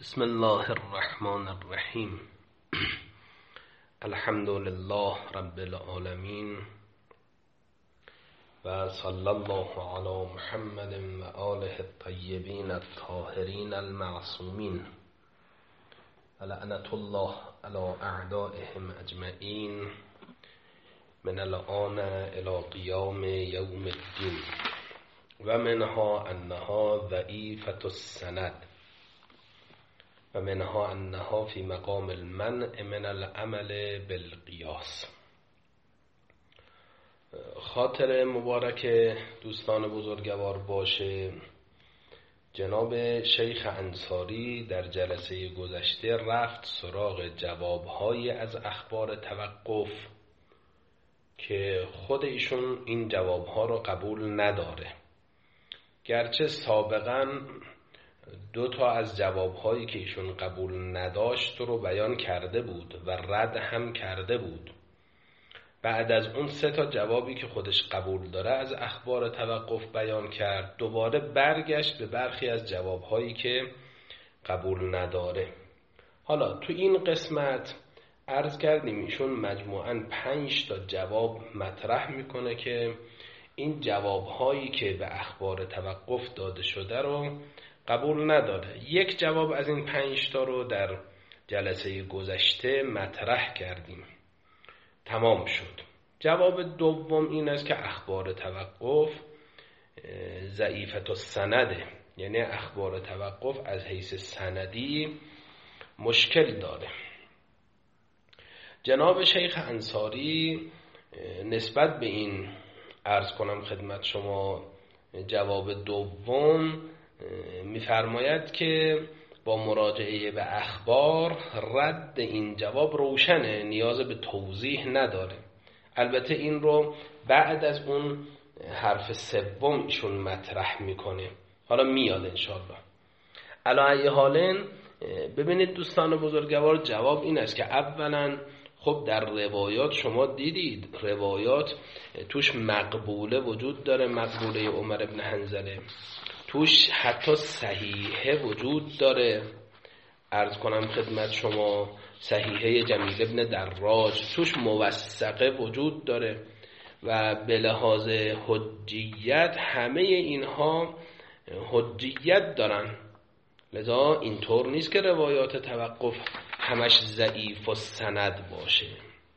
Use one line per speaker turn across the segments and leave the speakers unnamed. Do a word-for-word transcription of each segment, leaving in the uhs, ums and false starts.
بسم الله الرحمن الرحیم. الحمد لله رب العالمین و صلی الله علی محمد و آله الطیبین الطاهرین المعصومین و لعنت الله علی اعدائهم اجمعین من الآن الی قیام یوم الدین و منها انها ضعیفة السند و منها انها فی مقام المنع من العمل بالقیاس. خاطر مبارک دوستان بزرگوار باشه، جناب شیخ انصاری در جلسه گذشته رفت سراغ جوابهای از اخبار توقف که خود ایشون این جوابها رو قبول نداره، گرچه سابقاً دو تا از جوابهایی که ایشون قبول نداشت رو بیان کرده بود و رد هم کرده بود. بعد از اون سه تا جوابی که خودش قبول داره از اخبار توقف بیان کرد، دوباره برگشت به برخی از جوابهایی که قبول نداره. حالا تو این قسمت عرض کردیم ایشون مجموعاً پنج تا جواب مطرح میکنه که این جوابهایی که به اخبار توقف داده شده رو قبول نداره. یک جواب از این پنج تا رو در جلسه گذشته مطرح کردیم، تمام شد. جواب دوم این است که اخبار توقف ضعیفة السنده، یعنی اخبار توقف از حیث سندی مشکل داره. جناب شیخ انصاری نسبت به این عرض کنم خدمت شما جواب دوم می‌فرماید که با مراجعه به اخبار رد این جواب روشنه، نیاز به توضیح نداره. البته این رو بعد از اون حرف سوم ایشون مطرح میکنه، حالا میاد انشاءالله. علی ای حال ببینید دوستان بزرگوار، جواب این است که اولا خب در روایات شما دیدید روایات توش مقبوله وجود داره، مقبوله عمر ابن حنظله، توش حتی صحیحه وجود داره، عرض کنم خدمت شما صحیحه جمیل ابن دراج، توش موثقه وجود داره و به لحاظ حجیت همه اینها حجیت دارن. لذا اینطور نیست که روایات توقف همش ضعیف و سند باشه.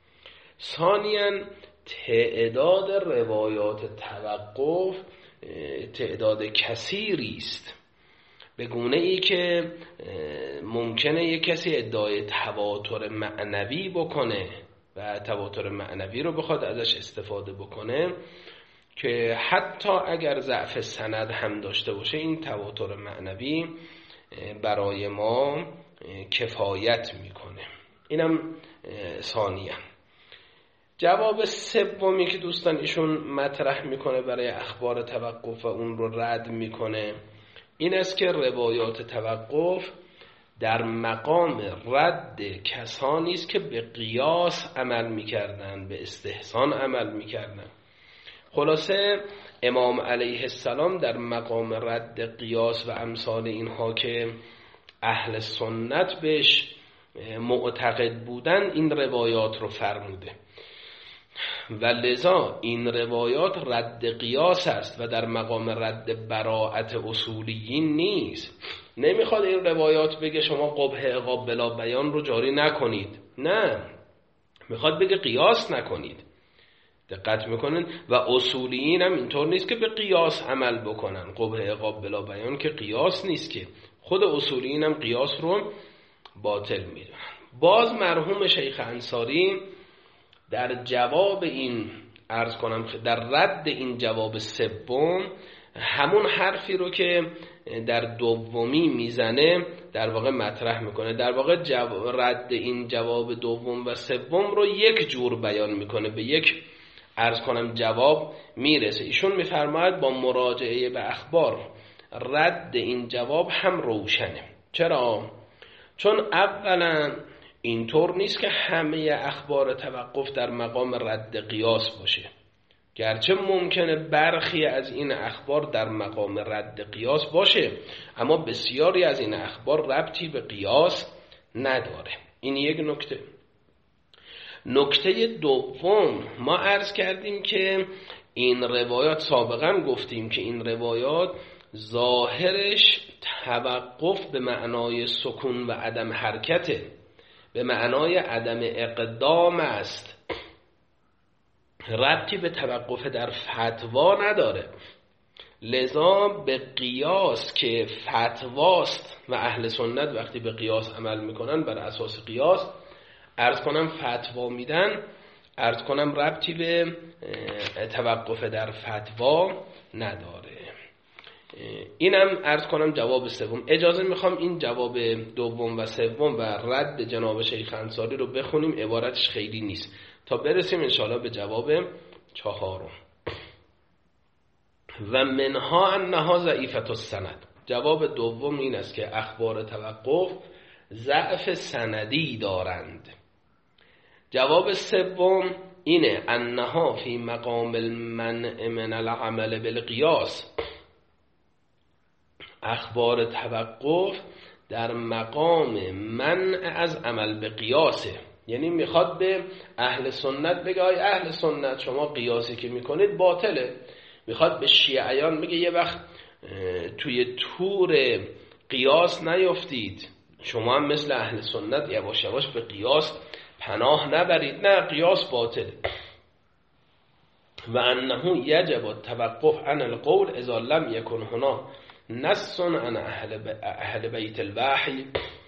ثانیاً تعداد روایات توقف تعداد کثیری است، به گونه ای که ممکنه یک کسی ادعای تواتر معنوی بکنه و تواتر معنوی رو بخواد ازش استفاده بکنه که حتی اگر ضعف سند هم داشته باشه این تواتر معنوی برای ما کفایت میکنه. اینم ثانیاً. جواب سومی که دوستان ایشون مطرح میکنه برای اخبار توقف و اون رو رد میکنه این است که روایات توقف در مقام رد کسانی است که به قیاس عمل میکردن، به استحسان عمل میکردن. خلاصه امام علیه السلام در مقام رد قیاس و امثال اینها که اهل سنت بهش معتقد بودن این روایات رو فرموده و لذا این روایات رد قیاس است و در مقام رد براءت اصولیین نیست. نمیخواد این روایات بگه شما قبح عقاب بلا بیان رو جاری نکنید، نه، میخواد بگه قیاس نکنید. دقت میکنن و اصولیین هم اینطور نیست که به قیاس عمل بکنن. قبح عقاب بلا بیان که قیاس نیست، که خود اصولیین هم قیاس رو باطل میدونن. باز مرحوم شیخ انصاری در جواب این عرض کنم در رد این جواب سوم همون حرفی رو که در دومی میزنه در واقع مطرح میکنه. در واقع رد این جواب دوم و سوم رو یک جور بیان میکنه، به یک عرض کنم جواب میرسه. ایشون میفرماید با مراجعه به اخبار رد این جواب هم روشنه. چرا؟ چون اولا اینطور نیست که همه اخبار توقف در مقام رد قیاس باشه، گرچه ممکنه برخی از این اخبار در مقام رد قیاس باشه، اما بسیاری از این اخبار ربطی به قیاس نداره. این یک نکته. نکته دوم، ما عرض کردیم که این روایات، سابقا گفتیم که این روایات ظاهرش توقف به معنای سکون و عدم حرکته، به معنای عدم اقدام است، ربطی به توقف در فتوا نداره. لذا به قیاس که فتواست و اهل سنت وقتی به قیاس عمل میکنن بر اساس قیاس، عرض کنم فتوا میدن، عرض کنم ربطی به توقف در فتوا نداره. اینم عرض کنم جواب سوم. اجازه میخوام این جواب دوم و سوم و رد جناب شیخ انصاری رو بخونیم، عبارتش خیلی نیست، تا برسیم انشاءالله به جواب چهارم. و منها انها ضعیفة السند. جواب دوم این است که اخبار توقف ضعف سندی دارند. جواب سوم اینه انها فی مقام المنع من العمل بالقیاس. اخبار توقف در مقام منع از عمل به قیاسه، یعنی میخواد به اهل سنت بگه ای اهل سنت شما قیاسی که میکنید باطله. میخواد به شیعیان بگه یه وقت توی تور قیاس نیفتید، شما هم مثل اهل سنت یواش یواش به قیاس پناه نبرید، نه قیاس باطله. و انه یجب التوقف عن القول اذا لم یکن هنا نص عن اهل بیت الوحی.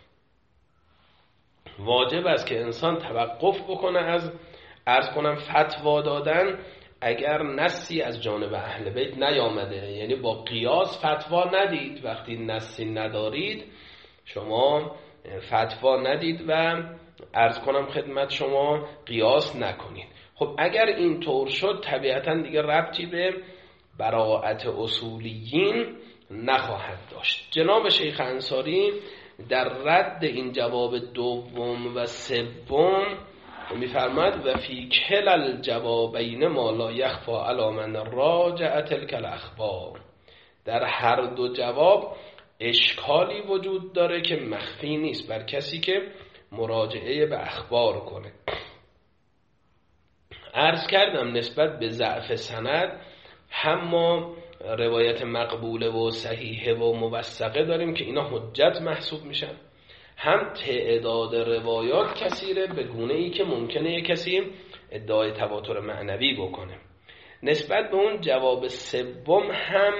واجب است که انسان توقف بکنه از عرض کنم فتوا دادن اگر نصی از جانب اهل بیت نیامده، یعنی با قیاس فتوا ندید. وقتی نصی ندارید شما فتوا ندید و عرض کنم خدمت شما قیاس نکنید. خب اگر این طور شد طبیعتا دیگه ربطی به براءت اصولیین نخواهد داشت. جناب شیخ انصاری در رد این جواب دوم و سوم میفرماد و فی کل الجوابین ما لا یخفی علی من راجع تلک الاخبار. در هر دو جواب اشکالی وجود داره که مخفی نیست بر کسی که مراجعه به اخبار کنه. عرض کردم نسبت به ضعف سند هم ما روایت مقبوله و صحیحه و موثقه داریم که اینا حجت محسوب میشن، هم تعداد روایات کثیره به گونه ای که ممکنه یک کسی ادعای تواتر معنوی بکنه. نسبت به اون جواب سوم هم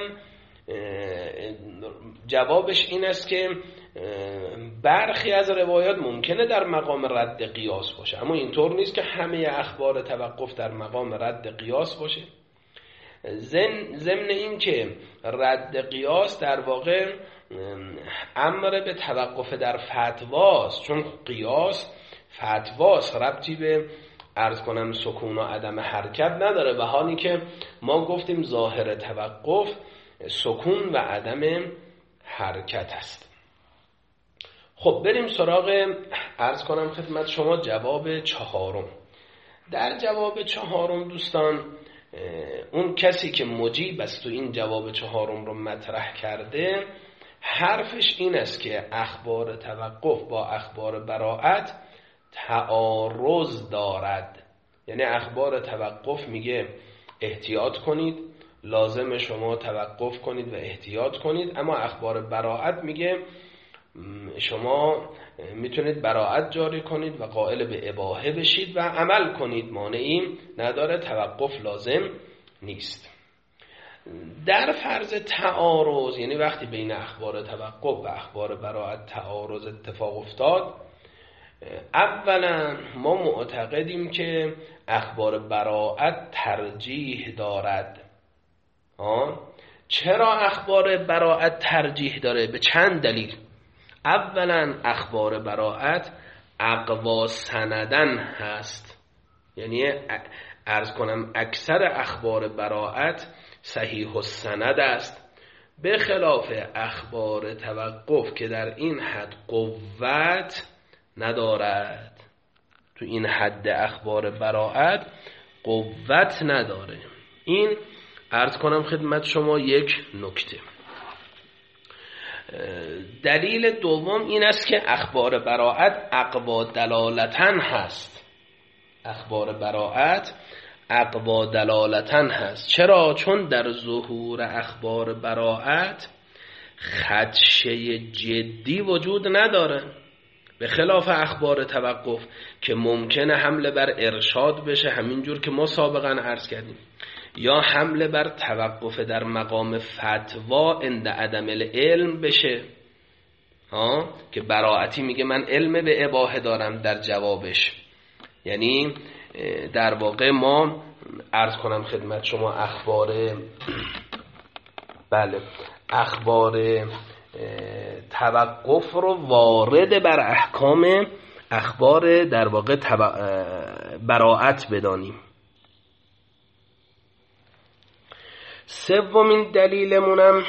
جوابش این است که برخی از روایات ممکنه در مقام رد قیاس باشه، اما اینطور نیست که همه اخبار توقف در مقام رد قیاس باشه. ضمن این که رد قیاس در واقع امر به توقف در فتواست، چون قیاس فتواست، ربطی به عرض کنم سکون و عدم حرکت نداره، و حالی که ما گفتیم ظاهر توقف سکون و عدم حرکت است. خب بریم سراغ عرض کنم خدمت شما جواب چهارم. در جواب چهارم دوستان، اون کسی که مجیب است و این جواب چهارم رو مطرح کرده حرفش این است که اخبار توقف با اخبار براءت تعارض دارد. یعنی اخبار توقف میگه احتیاط کنید، لازم شما توقف کنید و احتیاط کنید، اما اخبار براءت میگه شما میتونید براءت جاری کنید و قائل به اباحه بشید و عمل کنید، مانعی نداره، توقف لازم نیست. در فرض تعارض، یعنی وقتی بین اخبار توقف و اخبار براءت تعارض اتفاق افتاد، اولا ما معتقدیم که اخبار براءت ترجیح دارد. آه؟ چرا اخبار براءت ترجیح داره؟ به چند دلیل. اولا اخبار براءت اقوا سندن هست، یعنی عرض کنم اکثر اخبار براءت صحیح السند است، به خلاف اخبار توقف که در این حد قوت ندارد. تو این حد اخبار براءت قوت نداره. این عرض کنم خدمت شما یک نکته. دلیل دوم این است که اخبار براءت اقوا دلالتن هست. اخبار براءت اقوا دلالتن هست. چرا؟ چون در ظهور اخبار براءت خدشه جدی وجود نداره، به خلاف اخبار توقف که ممکنه حمله بر ارشاد بشه، همینجور که ما سابقا عرض کردیم، یا حمله بر توقف در مقام فتوا عند عدم العلم بشه، ها که براءتی میگه من علم به اباحه دارم در جوابش. یعنی در واقع ما عرض کنم خدمت شما اخبار بله اخبار توقف رو وارد بر احکام اخبار در واقع تب... براءت بدانیم. سومین دلیلمونم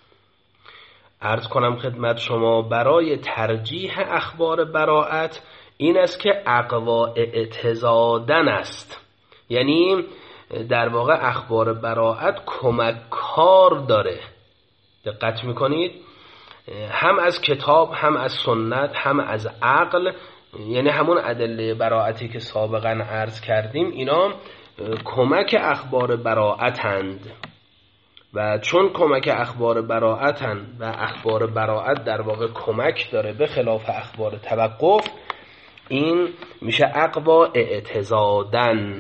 عرض کنم خدمت شما برای ترجیح اخبار براءت این است که اقوا اعتزادن است. یعنی در واقع اخبار براءت کمک کار داره. دقت میکنید؟ هم از کتاب، هم از سنت، هم از عقل، یعنی همون ادله براءتی که سابقا عرض کردیم، اینا کمک اخبار براءتند. و چون کمک اخبار براءتند و اخبار براءت در واقع کمک داره به خلاف اخبار توقف، این میشه اقوا اعتزادن.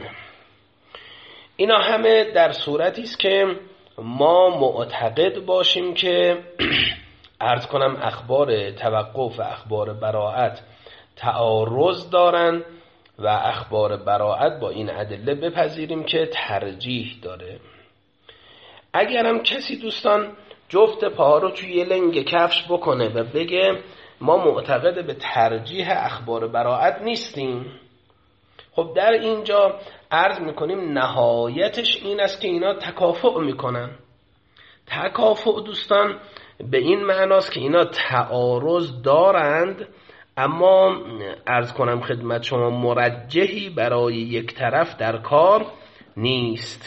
اینا همه در صورتی است که ما معتقد باشیم که عرض کنم اخبار توقف و اخبار براءت تعارض دارن و اخبار براءت با این ادله بپذیریم که ترجیح داره. اگرم کسی دوستان جفت پاها رو توی یه لنگ کفش بکنه و بگه ما معتقد به ترجیح اخبار براءت نیستیم، خب در اینجا عرض میکنیم نهایتش این است که اینا تکافؤ میکنن. تکافؤ دوستان به این معناست که اینا تعارض دارند، اما عرض کنم خدمت شما مرجحی برای یک طرف در کار نیست،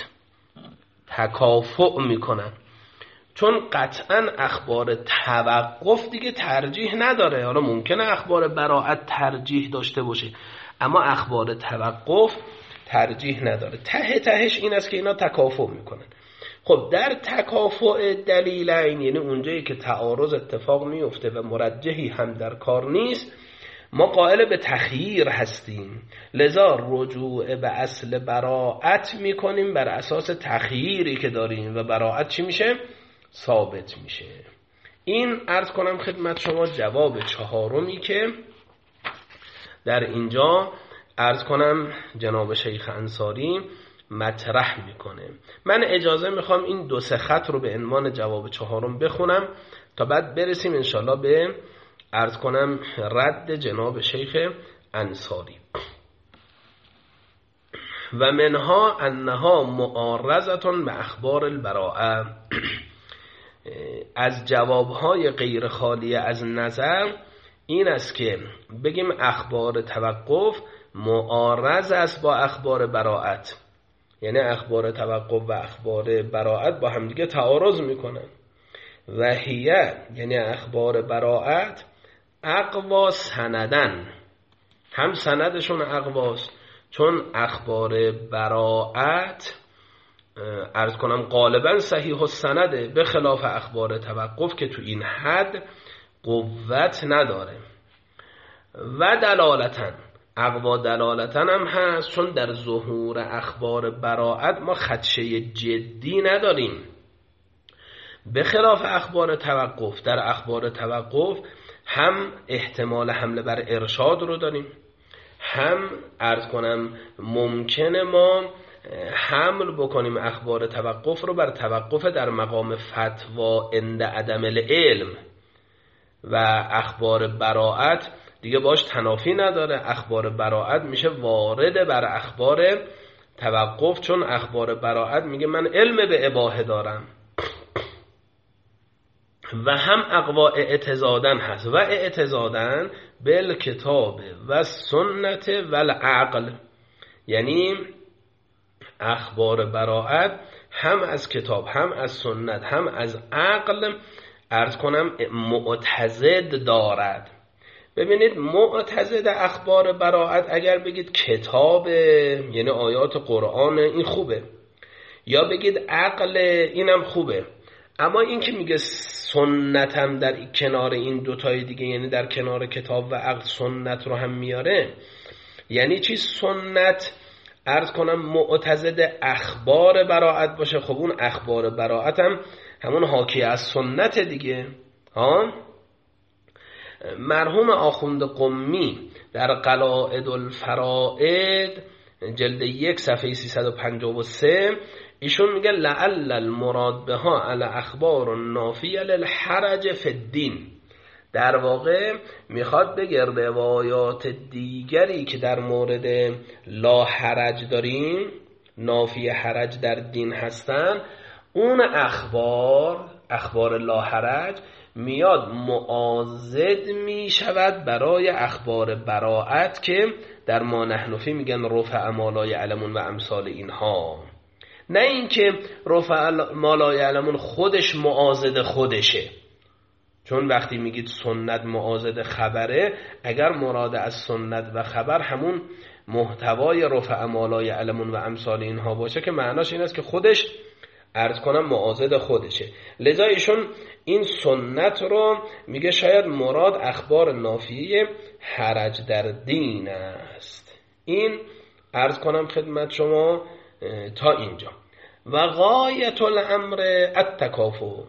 تکافؤ میکنن. چون قطعا اخبار توقف دیگه ترجیح نداره. حالا ممکنه اخبار براءت ترجیح داشته باشه، اما اخبار توقف ترجیح نداره. ته تهش این است که اینا تکافؤ میکنن. خب در تکافؤ دلیلین، یعنی اونجایی که تعارض اتفاق میفته و مرجحی هم در کار نیست، ما قائل به تخییر هستیم، لذا رجوع به اصل براءت میکنیم بر اساس تخییری که داریم و براءت چی میشه؟ ثابت میشه. این عرض کنم خدمت شما جواب چهارمی که در اینجا عرض کنم جناب شیخ انصاری مطرح میکنه. من اجازه میخوام این دو سه خط رو به عنوان جواب چهارم بخونم تا بعد برسیم انشالله به عرض کنم رد جناب شیخ انصاری. و منها انها معارضتون به اخبار البراءه، از جوابهای غیر خالی از نظر این است که بگیم اخبار توقف معارض است با اخبار براءت، یعنی اخبار توقف و اخبار براءت با همدیگه تعارض میکنن. و هیه یعنی اخبار براءت اقوا سندن، هم سندشون اقواست، چون اخبار براءت عرض کنم غالبا صحیح السنده، به خلاف اخبار توقف که تو این حد قوت نداره. و دلالتن، اقوا دلالتن هم هست، چون در ظهور اخبار براءت ما خدشه جدی نداریم، به خلاف اخبار توقف. در اخبار توقف هم احتمال حمله بر ارشاد رو داریم، هم عرض کنم ممکنه ما حمل بکنیم اخبار توقف رو بر توقف در مقام فتوا عند عدم العلم. و اخبار براءت دیگه باش تنافی نداره، اخبار براءت میشه وارد بر اخبار توقف، چون اخبار براءت میگه من علم به اباحه دارم. و هم اقوا اعتزادن هست، و اعتزادن بالکتاب و سنت و العقل، یعنی اخبار براءت هم از کتاب هم از سنت هم از عقل عرض کنم معتضد دارد. ببینید معتضد اخبار براءت اگر بگید کتاب یعنی آیات قرآن این خوبه، یا بگید عقل اینم خوبه، اما این که میگه سنت هم در کنار این دوتای دیگه یعنی در کنار کتاب و عقل سنت رو هم میاره، یعنی چی سنت عرض کنم معتضد اخبار براءت باشه؟ خب اون اخبار براءت هم همون حاکی از سنت دیگه. ها مرحوم آخوند قمی در قلائد الفرائد جلد یک صفحه سیصد و پنجاه و سه ایشون میگه لعل المراد بها علی اخبار نافیه للحرج فی الدین. در واقع میخواد بگه روایات دیگری که در مورد لا حرج داریم، نافی حرج در دین هستن، اون اخبار اخبار لا حرج میاد معاضد میشود برای اخبار براءت که در ما نحنفی میگن رفع ما لا یعلمون و امثال اینها. نه اینکه رفع ما لا یعلمون خودش معاضد خودشه، چون وقتی میگید سنت معاضد خبره، اگر مراد از سنت و خبر همون محتوای رفع ما لا یعلمون و امثال اینها باشه که معناش این است که خودش عرض کنم معاضد خودشه. لذا ایشون این سنت رو میگه شاید مراد اخبار نافیه حرج در دین است. این عرض کنم خدمت شما تا اینجا. و غایت الامر التکافؤ،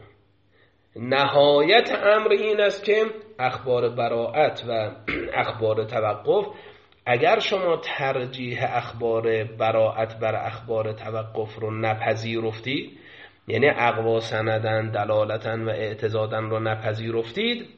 نهایت امر این است که اخبار براءت و اخبار توقف، اگر شما ترجیح اخبار براءت بر اخبار توقف رو نپذیرفتید، یعنی اقوا سندن دلالتن و اعتضادن رو نپذیرفتید،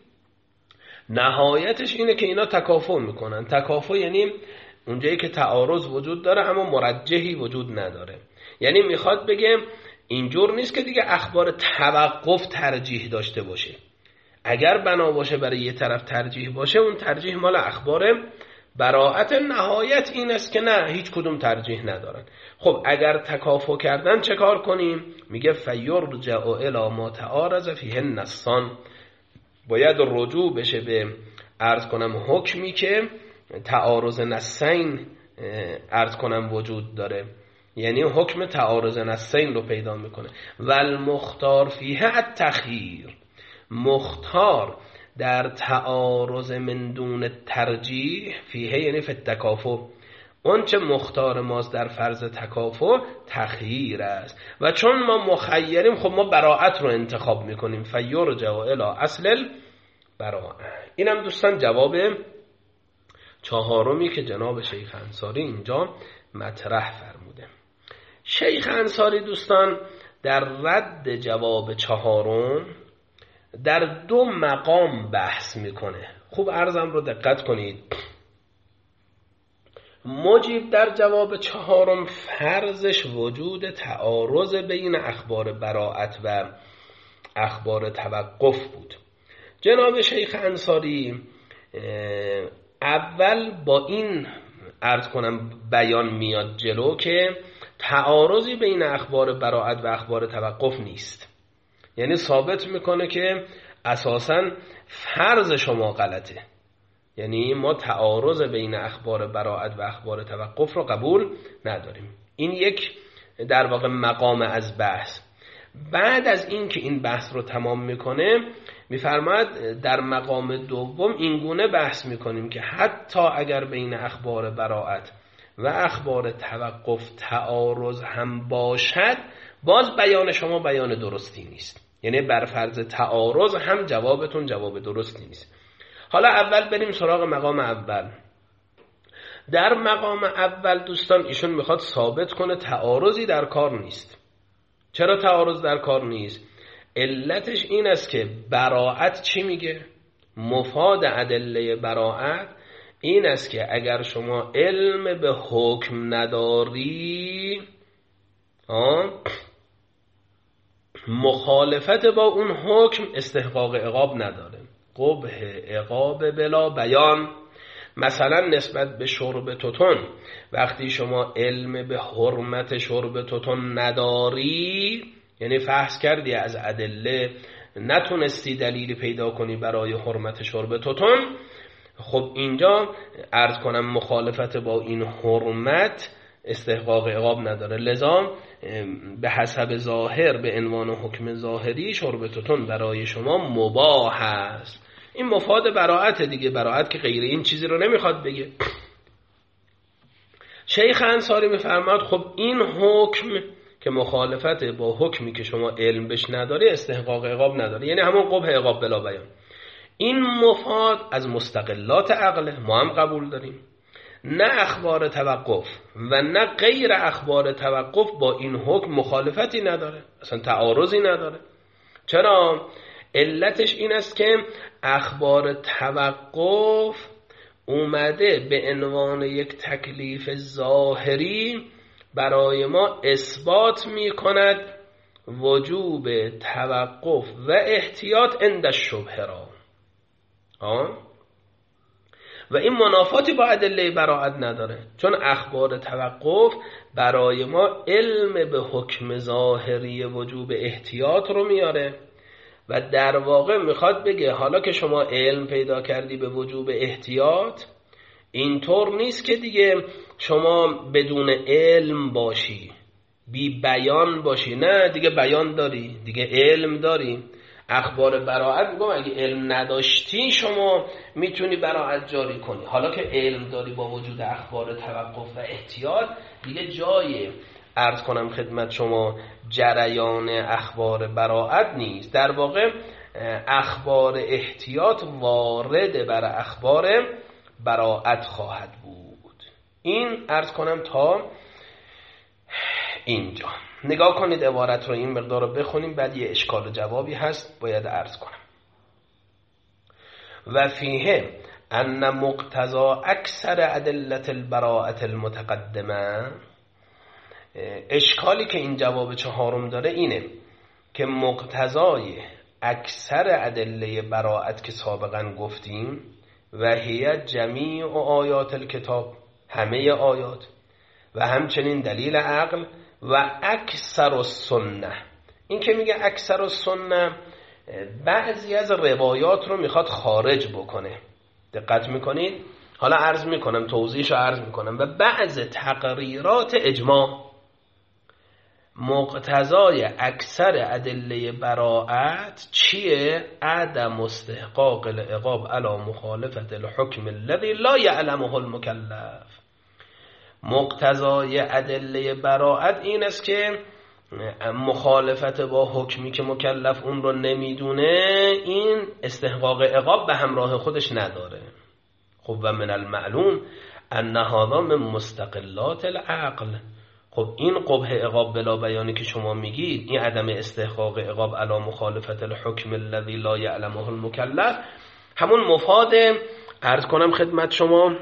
نهایتش اینه که اینا تکافؤ میکنن. تکافؤ یعنی اونجایی که تعارض وجود داره اما مرجحی وجود نداره. یعنی میخواد بگه اینجور نیست که دیگه اخبار توقف ترجیح داشته باشه. اگر بنا باشه برای یه طرف ترجیح باشه، اون ترجیح مال اخبار براءت. نهایت این است که نه، هیچ کدوم ترجیح ندارن. خب اگر تکافؤ کردن چه کار کنیم؟ میگه فیرجع الی ما تعارض فیه النصان، باید رجوع بشه به عرض کنم حکمی که تعارض نصین عرض کنم وجود داره، یعنی حکم تعارض نصین رو پیدا میکنه. و المختار فیه التخییر، مختار در تعارض من دون ترجیح فیه یعنی فی التکافؤ، اون چه مختار ماست در فرض تکافؤ تخییر است. و چون ما مخیریم خب ما براءت رو انتخاب میکنیم. فیرجع الی اصل البراءه. اینم دوستان جواب چهارمی که جناب شیخ انصاری اینجا مطرح فرموده. شیخ انصاری دوستان در رد جواب چهارم در دو مقام بحث میکنه. خوب عرضم رو دقت کنید. مجیب در جواب چهارم فرضش وجود تعارض بین اخبار براءت و اخبار توقف بود. جناب شیخ انصاری اول با این عرض کنم بیان میاد جلو که تعارضی بین اخبار براءت و اخبار توقف نیست، یعنی ثابت میکنه که اساساً فرض شما غلطه، یعنی ما تعارض بین اخبار براءت و اخبار توقف رو قبول نداریم. این یک در واقع مقام از بحث. بعد از این که این بحث رو تمام میکنه میفرماید در مقام دوم اینگونه بحث میکنیم که حتی اگر بین اخبار براءت و اخبار توقف تعارض هم باشد، باز بیان شما بیان درستی نیست، یعنی بر فرض تعارض هم جوابتون جواب درستی نیست. حالا اول بریم سراغ مقام اول. در مقام اول دوستان ایشون میخواد ثابت کنه تعارضی در کار نیست. چرا تعارض در کار نیست؟ علتش این است که براءت چی میگه؟ مفاد ادله براءت این است که اگر شما علم به حکم نداری، آه مخالفت با اون حکم استحقاق عقاب نداره. قبح عقاب بلا بیان. مثلا نسبت به شرب توتون، وقتی شما علم به حرمت شرب توتون نداری، یعنی فحص کردی از ادله نتونستی دلیلی پیدا کنی برای حرمت شرب توتون، خب اینجا عرض کنم مخالفت با این حرمت استحقاق عقاب نداره. لذا به حسب ظاهر، به عنوان حکم ظاهری، شرب توتون برای شما مباح است. این مفاد براءت دیگه، براءت که غیر این چیزی رو نمیخواد بگه. شیخ انصاری میفرماد خب این حکم که مخالفت با حکمی که شما علم بش نداری استحقاق عقاب نداره، یعنی همون قبح عقاب بلا بیان. این مفاد از مستقلات عقل، ما هم قبول داریم. نه اخبار توقف و نه غیر اخبار توقف با این حکم مخالفتی نداره، اصلا تعارضی نداره. چرا؟ علتش این است که اخبار توقف اومده به عنوان یک تکلیف ظاهری برای ما اثبات می کند وجوب توقف و احتیاط عند الشبهه را. آه؟ و این منافاتی با ادله براءت نداره، چون اخبار توقف برای ما علم به حکم ظاهری وجوب احتیاط رو میاره و در واقع میخواد بگه حالا که شما علم پیدا کردی به وجوب احتیاط، اینطور نیست که دیگه شما بدون علم باشی، بی بیان باشی. نه، دیگه بیان داری، دیگه علم داری. اخبار براءت میگم اگه علم نداشتی شما میتونی براءت جاری کنی. حالا که علم داری با وجود اخبار توقف و احتیاط، دیگه جای عرض کنم خدمت شما جریان اخبار براءت نیست. در واقع اخبار احتیاط وارد بر اخبار براءت خواهد بود. این عرض کنم تا اینجا. نگاه کنید عبارت رو، این مقدار رو بخونیم، بعد یه اشکال و جوابی هست باید عرض کنم. و فیه ان مقتضا اکثر ادلت البراءت المتقدمه، اشکالی که این جواب چهارم داره اینه که مقتضای اکثر ادله براءت که سابقا گفتیم و هی جمیع آیات الکتاب، همه آیات، و همچنین دلیل عقل و اکثر السنه. این که میگه اکثر السنه بعضی از روایات رو میخواد خارج بکنه، دقت میکنید؟ حالا عرض میکنم، توضیحشو عرض میکنم. و بعض تقریرات اجماع، مقتضای اکثر ادله براءت چیه؟ عدم استحقاق العقاب علی مخالفت الحکم الذی لا یعلمه المکلف. مقتضای ادله براءت این است که مخالفت با حکمی که مکلف اون رو نمیدونه، این استحقاق عقاب به همراه خودش نداره. خب و من المعلوم ان هذا من مستقلات العقل. خب این قبح عقاب بلا بیانی که شما میگید، این عدم استحقاق عقاب علی مخالفت الحکم الذی لا یعلمه المکلف، همون مفاد عرض کنم خدمت شما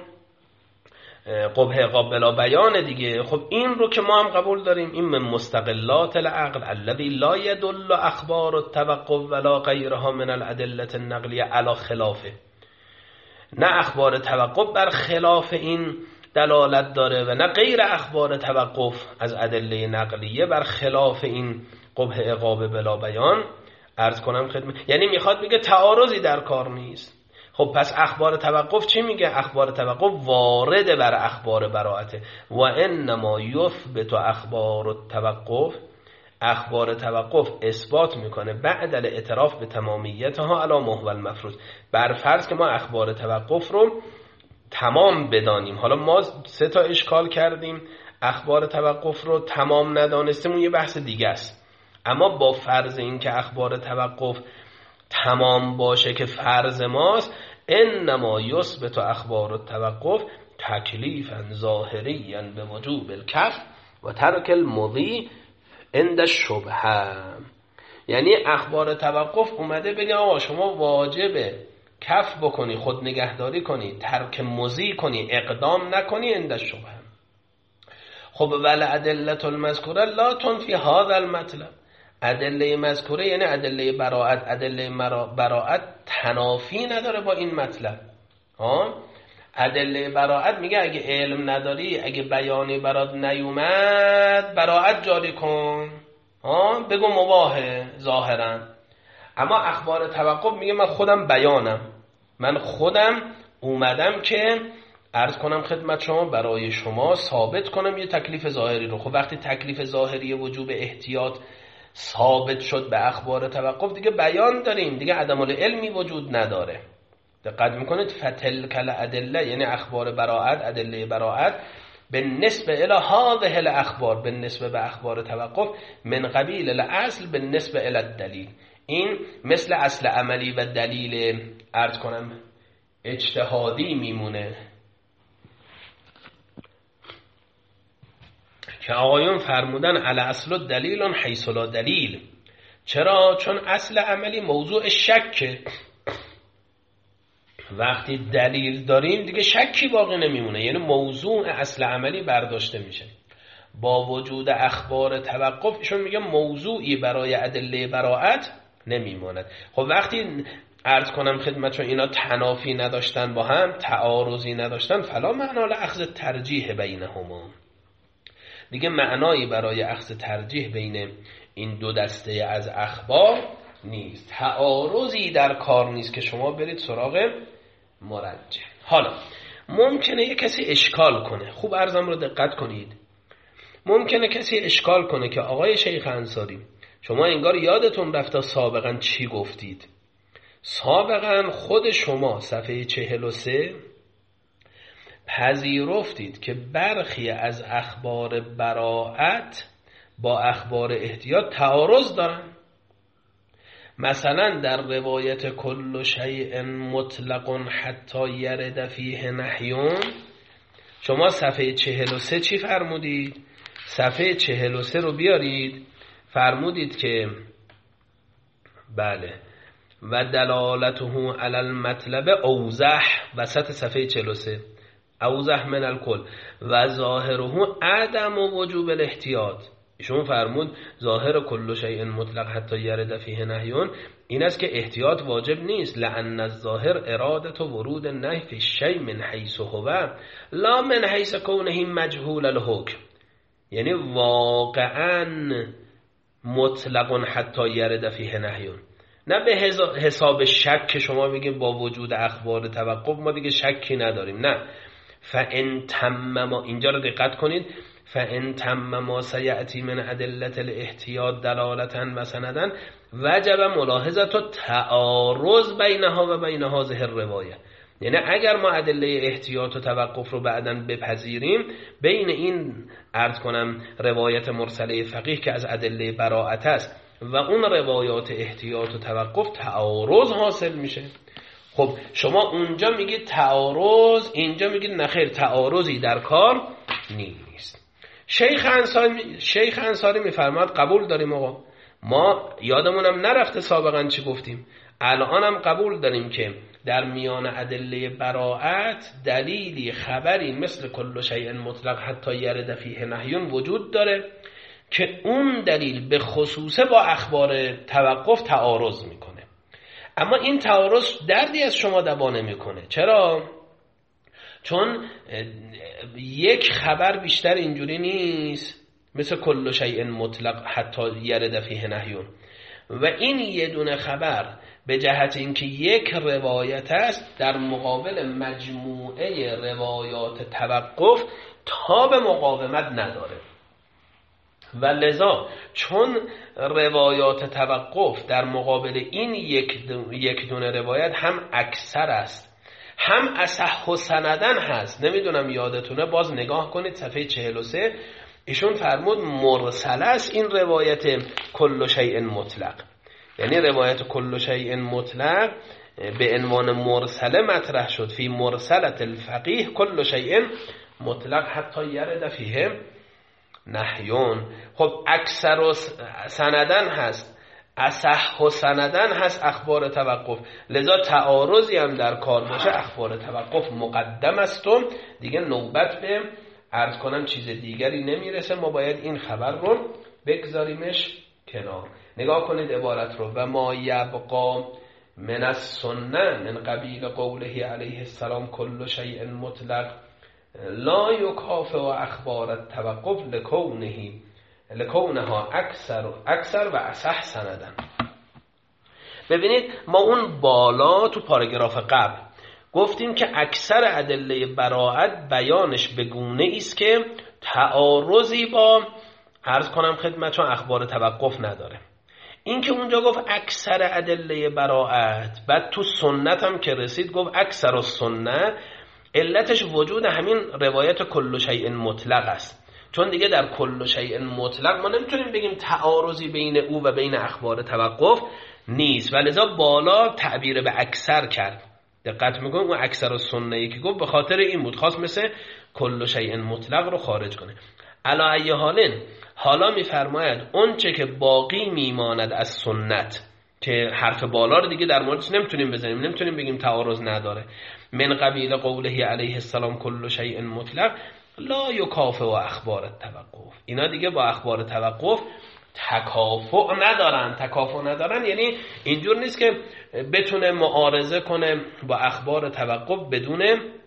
قبح عقاب بلا بیان دیگه. خب این رو که ما هم قبول داریم، این من مستقلات العقل الذی لا يدل اخبار التوقف ولا غیرها من الادله النقلیه علی خلافه. نه اخبار توقف بر خلاف این دلالت داره و نه غیر اخبار توقف از ادله نقلیه بر خلاف این قبح عقاب بلا بیان. عرض کنم خدمت، یعنی میخواد بگه تعارضی در کار نیست. خب پس اخبار توقف چی میگه؟ اخبار توقف وارد بر اخبار براءته. و انما یثبت اخبار التوقف، اخبار توقف اثبات میکنه بعد الاعتراف به تمامیتها علی ما هو المفروض، بر فرض که ما اخبار توقف رو تمام بدانیم. حالا ما سه تا اشکال کردیم، اخبار توقف رو تمام ندانستیم، اون یه بحث دیگه است. اما با فرض این که اخبار توقف تمام باشه که فرض ماست، انما یثبت اخبار التوقف تکلیفا ظاهریا به وجوب الکف و ترک المضی عند الشبهه. یعنی اخبار توقف اومده بگه آقا شما واجبه کف بکنی، خود نگهداری کنی، ترک مضی کنی، اقدام نکنی عند الشبهه. خب ول ادله المذکوره لا تنفی هذا المطلب، ادله مذکوره یعنی ادله براءت، ادله براءت تنافی نداره با این مطلب. ها، ادله براءت میگه اگه علم نداری، اگه بیانی برات نیومد، براءت جاری کن، ها بگو مباهه ظاهرا. اما اخبار توقف میگه من خودم بیانم، من خودم اومدم که عرض کنم خدمت شما، برای شما ثابت کنم یه تکلیف ظاهری رو. خب وقتی تکلیف ظاهری وجوب احتیاط ثابت شد به اخبار توقف، دیگه بیان داریم، دیگه عدم العلمی وجود نداره. دقت میکنید فتلک الادله، یعنی اخبار براءت، ادله براءت به نسبه الی هذه الاخبار، به نسبه به اخبار توقف، من قبیل الاصل به نسبه الی الدلیل. این مثل اصل عملی و دلیل عرض کنم اجتهادی میمونه که آقایون فرمودن علی اصل دلیل حیث لا دلیل. چرا؟ چون اصل عملی موضوع شکه، وقتی دلیل داریم دیگه شکی باقی نمیمونه، یعنی موضوع اصل عملی برداشته میشه. با وجود اخبار توقف ایشون میگه موضوعی برای ادله براءت نمیماند. خب وقتی عرض کنم خدمتشون اینا تنافی نداشتن با هم، تعارضی نداشتن، فلا معنا لاخذ ترجیح بینهما، دیگه معنایی برای اخذ ترجیح بین این دو دسته از اخبار نیست، تعارضی در کار نیست که شما برید سراغ مرجح. حالا ممکنه یک کسی اشکال کنه، خوب عرضم رو دقت کنید، ممکنه کسی اشکال کنه که آقای شیخ انصاری شما انگار یادتون رفته سابقا چی گفتید. سابقا خود شما صفحه چهل و سه پذیرفتید که برخی از اخبار براءت با اخبار احتیاط تعارض دارن. مثلا در روایت کل شیء مطلق حتی یرد فیه نهیون، شما صفحه چهل و سه چی فرمودید؟ صفحه چهل و سه رو بیارید، فرمودید که بله و دلالته علی المطلب اوضح، وسط صفحه چهل و سه اوضح من الکل و ظاهره عدم وجوب الاحتیاط. ایشون فرمود ظاهر کل شیء مطلق حتی یرد فیه نهیون این است که احتیاط واجب نیست، لأن الظاهر ارادت ورود النهی فی الشیء من حیث هو لا من حیث کونه مجهول الحکم. یعنی واقعا مطلق حتی یرد فیه نهیون، نه به حساب شک که شما بگید با وجود اخبار توقف ما دیگه شکی نداریم، نه. فان تم ما، اینجا رو دقت کنید، فان تم ما سیأتی من ادله الاحتیاط دلالتا و سندا وجب ملاحظه تعارض بینها و بین هذه الروایه. یعنی اگر ما ادله احتیاط و توقف رو بعداً بپذیریم، بین این عرض کنم روایت مرسله فقیه که از ادله براءت است و اون روایات احتیاط و توقف تعارض حاصل میشه. خب شما اونجا میگید تعارض، اینجا میگید نخیر تعارضی در کار نیست. شیخ انصاری شیخ انصاری میفرماد قبول داریم آقا، ما یادمونم نرفته سابقا چی گفتیم، الانم قبول داریم که در میان ادله براءت دلیلی خبری مثل کل شیء مطلق حتی یرد فیه نهیون وجود داره که اون دلیل به خصوصه با اخبار توقف تعارض میکنه. اما این تعارض دردی از شما دوا نمیکنه. چرا؟ چون یک خبر بیشتر اینجوری نیست مثل کل شیء مطلق حتی یرد فیه نهیون، و این یه دونه خبر به جهت اینکه یک روایت است در مقابل مجموعه روایات توقف تاب مقاومت نداره، و لذا چون روایات توقف در مقابل این یک یک دونه روایت هم اکثر است هم اصح سندن هست. نمیدونم یادتونه، باز نگاه کنید صفحه چهل و سه ایشون فرمود مرسل است این روایت کل شیء مطلق، یعنی روایت کل شیء مطلق به عنوان مرسله مطرح شد فی مرسلت الفقیه کل شیء مطلق حتی یرد فیه نهیون. خب اکثر و سندن هست، اصح و سندن هست اخبار توقف، لذا تعارضی هم در کار باشه اخبار توقف مقدم است و دیگه نوبت به عرض کنم چیز دیگری نمیرسه، ما باید این خبر رو بگذاریمش کنار. نگاه کنید عبارت رو، و ما یبقا من السنه من قبیل قوله علیه السلام کل شیء مطلق لا یکافئ اخبار التوقف لکونه لکونها اکثر اکثر و اصح سندن. ببینید ما اون بالا تو پاراگراف قبل گفتیم که اکثر ادله براءت بیانش به گونه است که تعارضی با عرض کنم خدمتتون اخبار توقف نداره. این که اونجا گفت اکثر ادله براءت، بعد تو سنت هم که رسید گفت اکثر السنه، علتش وجود همین روایت کل شیء مطلق است. چون دیگه در کل شیء مطلق ما نمیتونیم بگیم تعارضی بین او و بین اخبار توقف نیست، ولذا بالا تعبیر به اکثر کرد. دقت میکنم اون اکثر السنه‌ای که گفت به خاطر این بود، خواست مثل کل شیء مطلق رو خارج کنه. علی ای حالن حالا میفرماید اون چه که باقی میماند از سنت، که حرف بالا رو دیگه در موردش نمیتونیم بزنیم، نمیتونیم بگیم تعارض نداره، من قبیل قوله علیه السلام کل شیء مطلق لا یکافئ اخبار التوقف، اینا دیگه با اخبار توقف تکافؤ ندارن. تکافؤ ندارن یعنی اینجور نیست که بتونه معارضه کنه با اخبار توقف بدون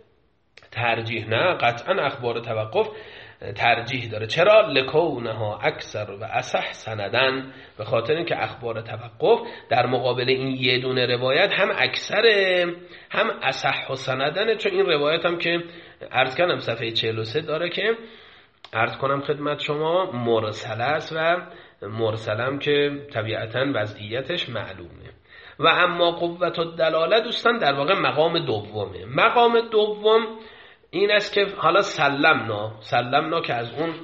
ترجیح، نه قطعا اخبار توقف ترجیح داره. چرا؟ لکونها اکثر و اصح سندن، به خاطر اینکه اخبار توقف در مقابل این یه دونه روایت هم اکثر هم اصح و سندن. چون این روایت هم که عرض کنم صفحه چهل و سه داره که عرض کنم خدمت شما مرسل است و مرسلم که طبیعتاً وضعیتش معلومه. و اما قوت الدلاله دوستان در واقع مقام دومه. مقام دوم این است که حالا سلمنا سلمنا که از اون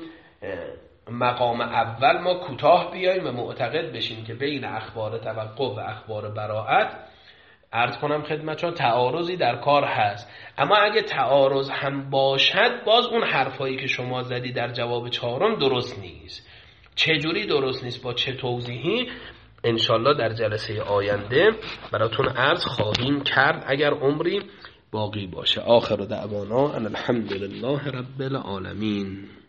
مقام اول ما کوتاه بیاییم و معتقد بشیم که بین اخبار توقف و اخبار براءت عرض کنم خدمتشون تعارضی در کار هست. اما اگه تعارض هم باشد باز اون حرفایی که شما زدی در جواب چهارم درست نیست. چجوری درست نیست، با چه توضیحی، انشالله در جلسه آینده براتون عرض خواهیم کرد اگر عمری باقی باشه. آخر دعوانا ان الحمد لله رب العالمین.